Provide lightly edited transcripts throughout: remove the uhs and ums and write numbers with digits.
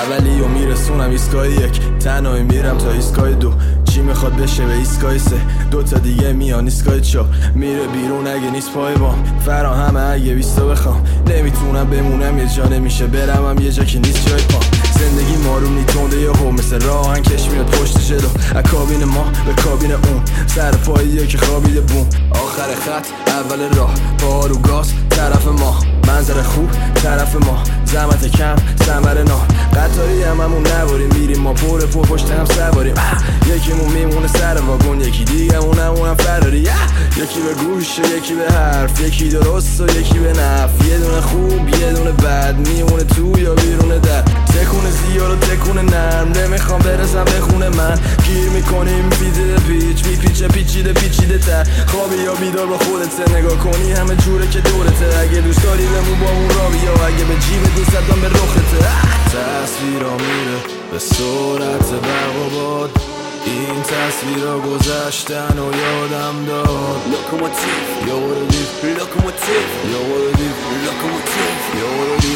اولی و میرسونم ایستگاه یک، تنهایی میرم تا ایستگاه دو. چی میخواد بشه به ایستگاه سه، دوتا دیگه میان ایستگاه چهار. میره بیرون اگه نیست پای بام، فراهمه اگه بیستا بخوام. نمیتونم بمونم یه جا، نمیشه برمم یه جا که نیست جای پام. زندگی مارونی تونده یه هو، مثل راهن کش میاد پشت جلو. از کابین ما به کابین اون، سر پاییه که خوابیده بوم. آخر خط اول راه، پا رو گاز طرف ما. منظر خوب طرف ما، زحمت کم ثمره نار. قطاری هممون نباریم، میریم ما پر پشت هم سواریم. یکیمون میمونه سر واگن، یکی دیگه مونم فراری. یکی به گوش یکی به حرف، یکی درست و یکی به نفع. یه دونه خوب یه دونه بد، میمونه تو یا بیرون در. تکونه زیاد و تکونه نرم، نمیخوام برسم به خونه من. گیر میکنیم پیچیده پیچ، میپیچه پیچیده تر. خوابی یا بیدار با خودت، نگاه کنی همه جوره که دورته. اگه دوست داری بمون با اون را بیا، اگه به جیب دوست دارم به رخته. تصویرا میره به سرعت برق و باد، این تصویرا گذشتن و یادم داد. لوکوموتیو یادی لوکوموتیو یادی لوکوموتیو یادی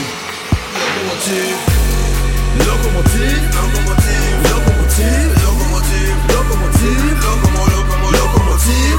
لوکوموتیو لوکوموتیو لوکوموتیو لوکوموتیو لوکوموتیو لوکوموتیو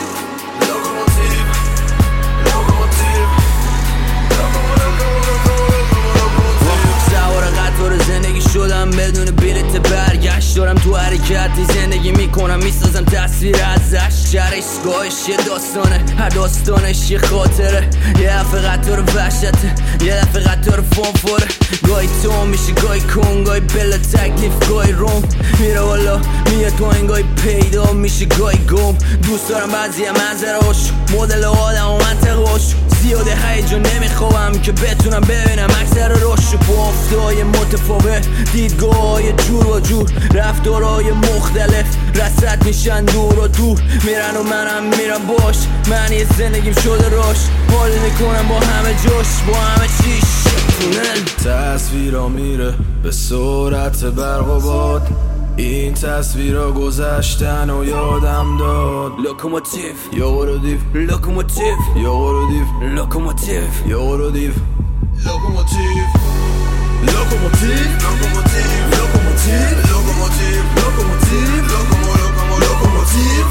زندگی شدم بدون بلیت برگشت، دارم تو حرکتی زندگی میکنم، میسازم تصویر ازش. جریسگاهش یه داستانه، هر داستانش یه خاطره. یه دفعه قطار وحشته، یه دفعه قطار فانفاره. گاهی تو میشه گاهی کن، گاهی بلا تکلیف گاهی روم. میره والا میاد پایین، گاهی پیدا میشه گاهی گم. دوست دارم بعضی منظرهاش، مدل آدم و منطقهاش. زیاده هیجان نمیخوام که بتونم ببینم اکثر روش. بافتای متفاوت، دیدگاه‌های جور و جور، رفتارهای مختلف رصد میشن دور و دور. میرن و منم میرم باش، معنی زندگیم شده راش. حال میکنم با همه جاش، با همه چیش تونل. تصویرا میره به سرعت برق و باد، این تصویرا گذشتن و یادم داد. لوکوموتیو یادی لوکوموتیو یادی لوکوموتیو یادی لوکوموتیو لوکوموتیو لوکوموتیو لوکوموتیو لوکوموتیو لوکوموتیو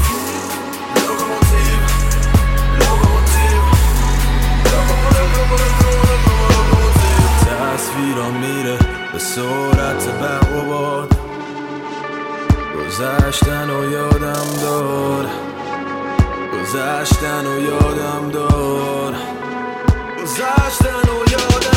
تصویرا میره به سرعت برق و باد، گذشتن و یادم دار، گذشتن و یادم دار، گذشتن و یادم